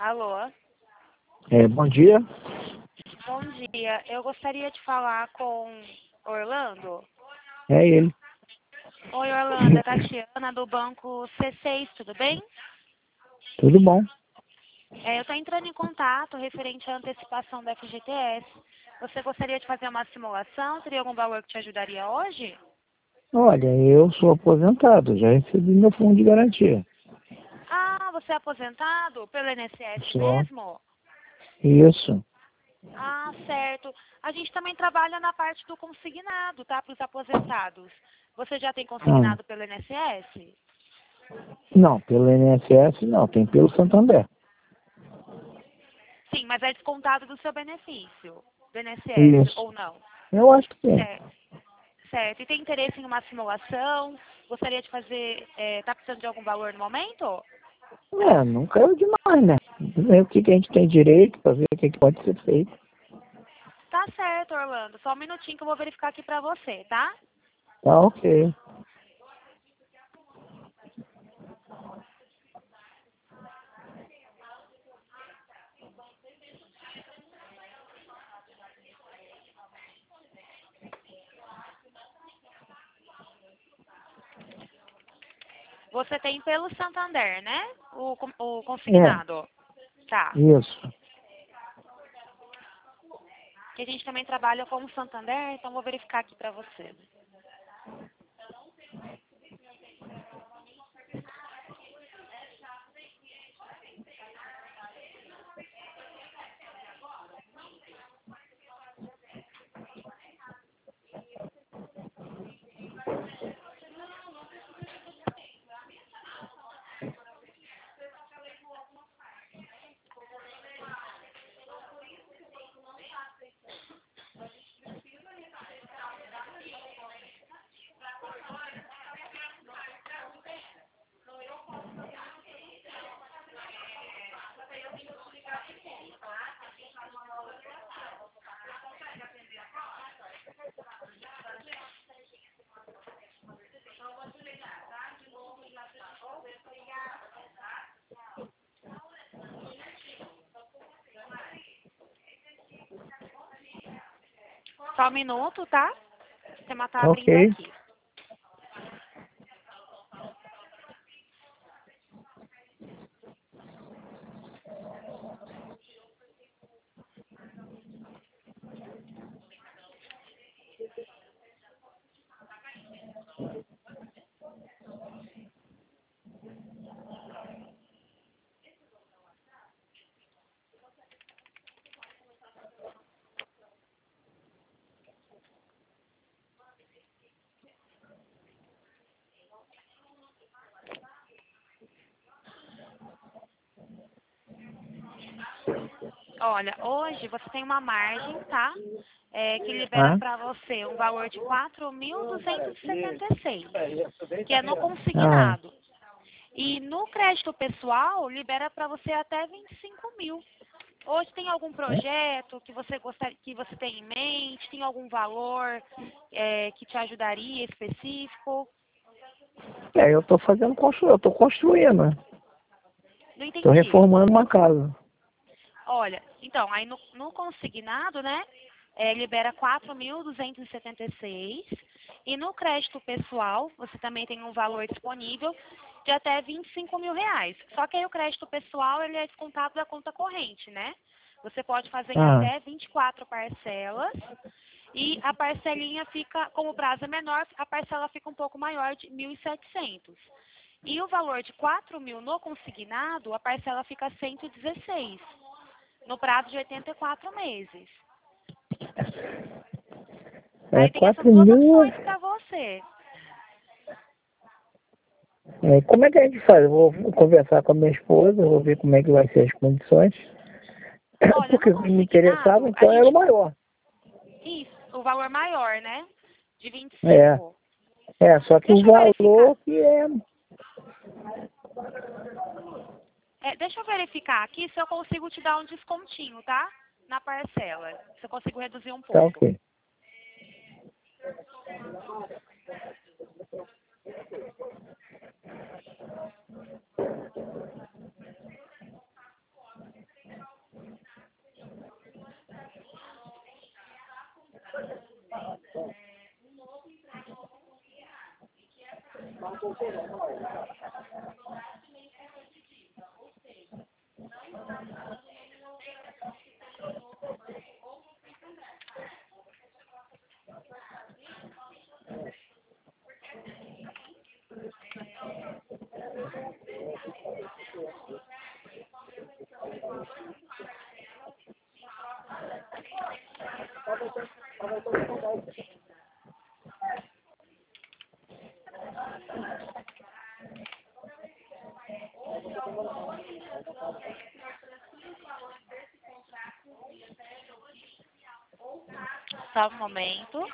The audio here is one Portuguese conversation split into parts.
Alô, Bom dia. bom dia. Eu gostaria de falar com Orlando. É ele. Oi, Orlando, é Tatiana do banco C6, tudo bem? Tudo bom? Eu estou entrando em contato referente à antecipação da FGTS. Você gostaria de fazer uma simulação? Teria algum valor que te ajudaria hoje? Olha, eu sou aposentado, já recebi meu fundo de garantia. Ah, você é aposentado pelo INSS Só. mesmo? Isso. Ah, certo. A gente também trabalha na parte do consignado, tá? Para os aposentados. Você já tem Ah, consignado pelo INSS? não, pelo INSS não, tem pelo Santander. Sim, mas é descontado do seu benefício, do INSS, Isso. ou não? Eu acho que sim. Certo. Certo. E tem interesse em uma simulação? Gostaria de fazer, tá precisando de algum valor no momento? Não caiu demais, né? Ver o que a gente tem direito para ver o que pode ser feito. Tá certo, Orlando. Só um minutinho que eu vou verificar aqui pra você, tá? Tá ok. Você tem pelo Santander, né? O É, consignado. Tá. isso. Que a gente também trabalha com o Santander, então vou verificar aqui pra você. Só um minuto, tá? O sistema tá Tá abrindo ok. aqui. Olha, hoje você tem uma margem, tá? Que libera Ah, para você um valor de 4.276, que é no ah, consignado. E no crédito pessoal, libera para você até 25 mil. Hoje tem algum projeto que você gostaria, que você tem em mente? Tem algum valor que te ajudaria específico? eu tô fazendo eu tô construindo, né? Não Tô entendi. reformando uma casa. Olha, então, aí no consignado, né, libera 4.276 e no crédito pessoal você também tem um valor disponível de até 25 mil reais. Só que aí o crédito pessoal ele é descontado da conta corrente, né? Você pode fazer em Ah, até 24 parcelas e a parcelinha fica, como o prazo é menor, a parcela fica um pouco maior de 1.700. E o valor de 4 mil no consignado, a parcela fica 116 no prazo de 84 meses. Aí tem essas 4 duas mil. opções para você. Como é que a gente faz? Eu vou conversar com a minha esposa, vou ver como é que vai ser as condições. Olha, Porque no o que me interessava, consignado, a então, era o gente... maior. Isso, o valor maior, né? De É, 25. só que o Deixa eu verificar. valor que é... Deixa eu verificar aqui se eu consigo te dar um descontinho, tá? Na parcela. Se eu consigo reduzir um Tá pouco. ok. Só um momento.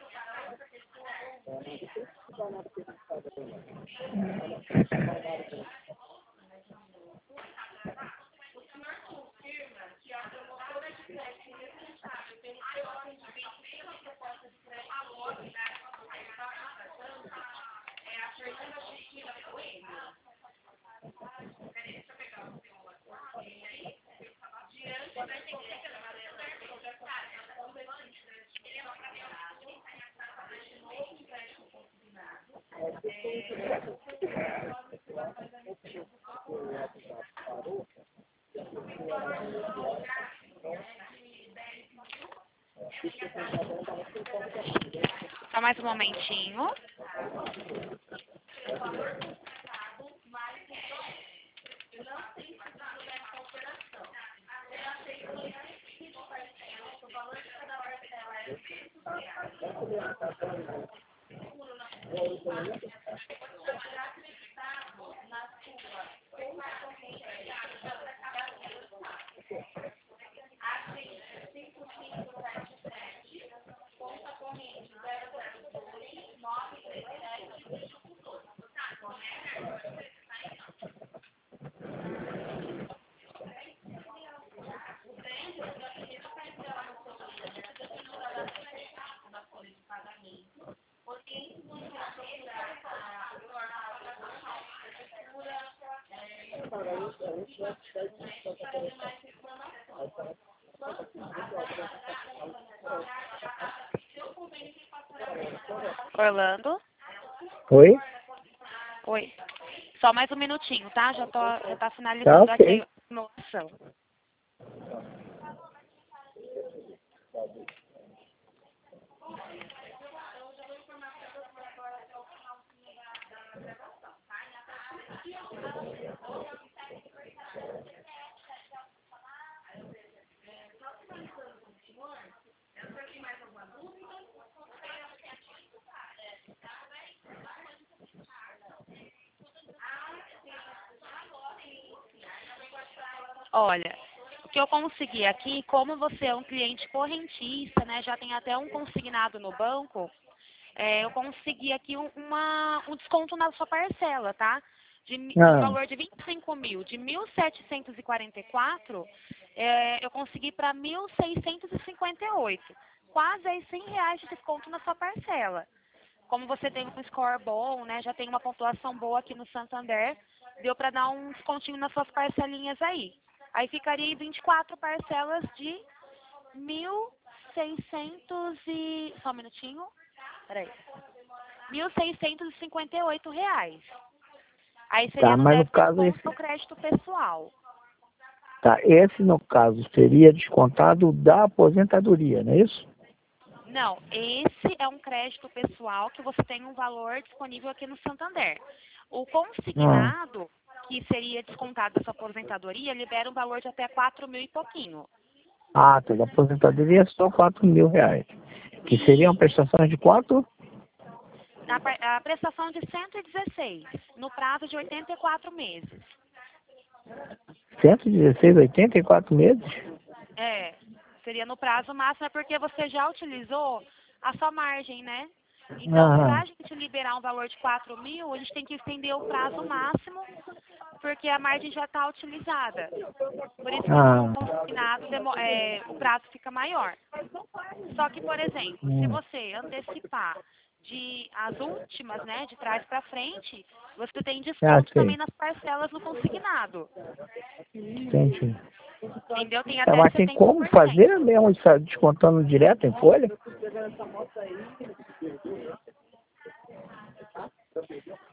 Só mais um momentinho. Orlando? Oi? Oi. Só mais um minutinho, tá? Já tá Tá finalizando aqui ok. a simulação. Olha, o que eu consegui aqui, como você é um cliente correntista, né, já tem até um consignado no banco, eu consegui aqui um desconto na sua parcela, tá? Do Ah, valor de 25 mil, de 1.744, eu consegui para 1.658. Quase aí R$ 100 de desconto na sua parcela. Como você tem um score bom, né, já tem uma pontuação boa aqui no Santander, deu para dar um descontinho nas suas parcelinhas aí. Aí ficaria em 24 parcelas de 1.600 e... Só um minutinho. Peraí. R$ 1.658. Aí seria tá, no mas no débito caso, com o seu crédito pessoal. tá, esse no caso seria descontado da aposentadoria, não é isso? Não, esse é um crédito pessoal que você tem um valor disponível aqui no Santander. O Ah, consignado, que seria descontado da sua aposentadoria, libera um valor de até 4 mil e pouquinho. tá, da aposentadoria é só R$ 4.000. Que seria uma E prestação de quanto? a prestação de 116, no prazo de 84 meses. 116, 84 meses? É, seria no prazo máximo, é porque você já utilizou a sua margem, né? Então, para Aham. a gente liberar um valor de 4 mil, a gente tem que estender o prazo máximo, porque a margem já está utilizada. Por isso que no Ah, consignado o prazo fica maior. Só que, por exemplo, se hum, você antecipar as últimas, né, de trás para frente, você tem já desconto também sei. nas parcelas no consignado. Entendi. Entendeu? Tem Tá, até mas tem como 70%. fazer mesmo isso descontando direto em folha?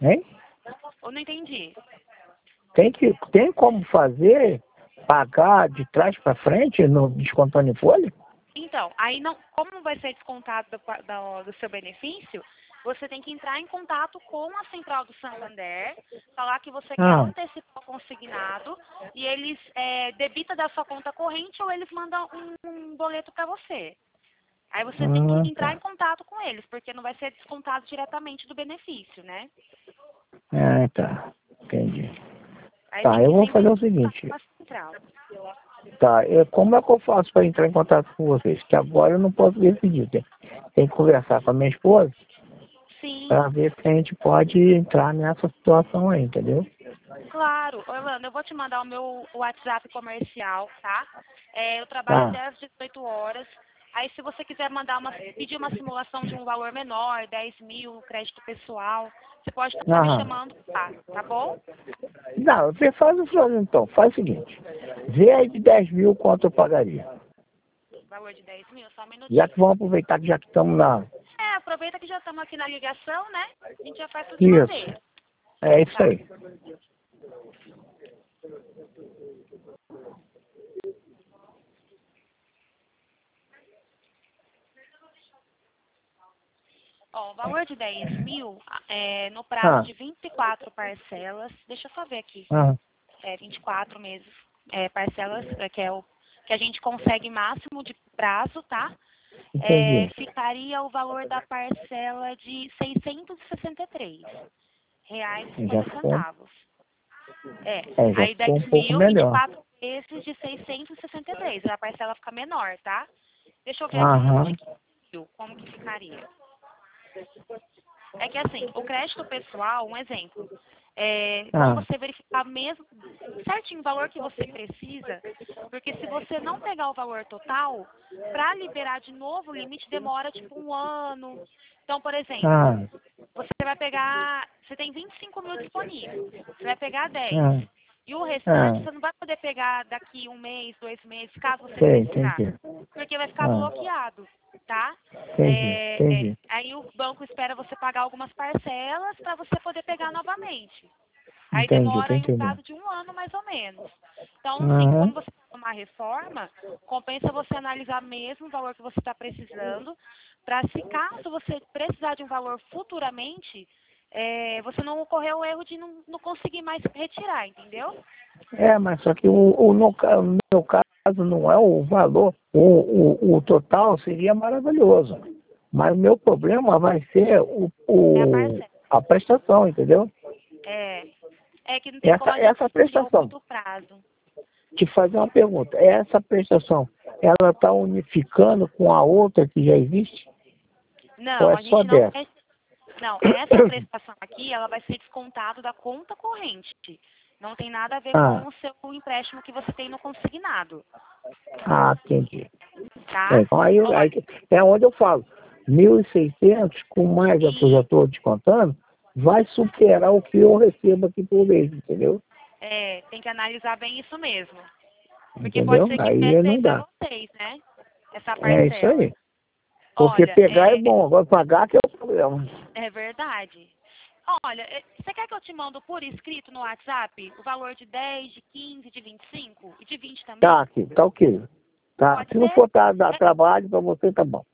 Hein? Eu não entendi. Tem como fazer, pagar de trás para frente, no descontando em folha? Então, aí não, como vai ser descontado do seu benefício, você tem que entrar em contato com a central do Santander, falar que você quer Ah, antecipar o consignado e eles debitam da sua conta corrente ou eles mandam um boleto para você. Aí você tem que entrar em tá. contato com eles, porque não vai ser descontado diretamente do benefício, né? Ah, tá. Entendi. Aí tem Tá, eu que vou sempre fazer o entrar em contato seguinte. com a central. Tá, como é que eu faço para entrar em contato com vocês? Que agora eu não posso decidir. Tem que conversar com a minha esposa Sim, para ver se a gente pode entrar nessa situação aí, entendeu? claro. Orlando, eu vou te mandar o meu WhatsApp comercial, tá? Eu trabalho Tá. até às 18 horas. Aí, se você quiser pedir uma simulação de um valor menor, 10 mil, crédito pessoal, você pode estar me Aham. chamando lá, tá bom? Não, você faz o seguinte, então. Faz o seguinte. Vê aí de 10 mil quanto eu pagaria. Valor de 10 mil, só um Já que minutinho. vamos aproveitar que já que estamos na... Aproveita que já estamos aqui na ligação, né? A gente já faz tudo de uma Isso. vez. É isso Tá. aí. Ó, o valor de 10 mil, no prazo Ah, de 24 parcelas, deixa eu só ver aqui, ah, 24 meses, parcelas, que é o que a gente consegue máximo de prazo, tá? entendi. Ficaria o valor da parcela de R$ 663,50. Já ficou, já Aí ficou 10 um pouco mil, melhor. 24 meses de 663, a parcela fica menor, tá? Deixa eu ver aqui no Aham. de mil, como que ficaria. É que assim, o crédito pessoal, um exemplo, bom Ah, você verificar mesmo certinho o valor que você precisa, porque se você não pegar o valor total, para liberar de novo o limite demora tipo um ano. Então, por exemplo, ah, você tem 25 mil disponíveis, você vai pegar 10. ah, E o restante ah. você não vai poder pegar daqui um mês, 2 meses, caso você Sei, precisar, entendi. porque vai ficar Ah, bloqueado, tá? entendi, entendi. Aí o banco espera você pagar algumas parcelas para você poder pegar novamente. Aí Entendi, tô demora aí um entendendo. prazo de um ano mais ou menos. Então, sim, Aham. como você tem uma reforma, compensa você analisar mesmo o valor que você está precisando, para se caso você precisar de um valor futuramente, você não ocorrer o erro de não conseguir mais retirar, entendeu? Mas só que no meu caso não é o valor, o total seria maravilhoso. Mas o meu problema vai ser É a parcela. a prestação, entendeu? É, é que não tem como a gente Essa estender o prestação. curto prazo. Te fazer uma pergunta. Essa prestação, ela está unificando com a outra que já existe? Ou Não, é a só gente não. dessa? Não, essa prestação aqui, ela vai ser descontada da conta corrente. Não tem nada a ver Ah, com o seu empréstimo que você tem no consignado, entendi. tá? Então aí Olha, é onde eu falo. 1.600 com mais a que eu já e estou descontando, vai superar o que eu recebo aqui por mês, entendeu? tem que analisar bem isso mesmo. Porque pode Entendeu? ser que Aí peça aí não para dá. vocês, né? Essa É isso parcela. aí. Porque Olha, pegar é bom, agora pagar que é o problema. é verdade. Olha, você quer que eu te mando por escrito no WhatsApp o valor de 10, de 15, de 25 e de 20 Tá também? aqui, tá ok. Tá. Pode Se não ser? for dar trabalho para você, tá bom.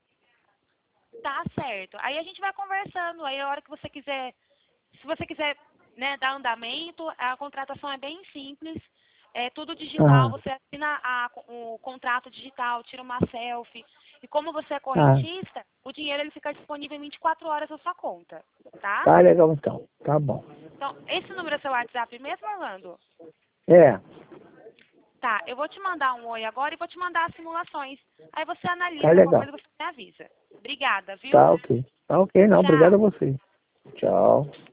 Tá certo. Aí a gente vai conversando. Aí a hora que você quiser, se você quiser, né, dar andamento, a contratação é bem simples. É tudo digital. Ah, Você assina o contrato digital, tira uma selfie. E como você é ah, correntista, o dinheiro ele fica disponível em 24 horas na sua conta, tá? tá legal então. Tá bom. Então, esse número é seu WhatsApp mesmo, Orlando? É, Tá, eu vou te mandar um oi agora e vou te mandar as simulações. Aí você tá analisa, qualquer legal. coisa você me avisa. Obrigada, viu? Tá ok. Tá ok, não. Obrigado a Tchau. você. Tchau.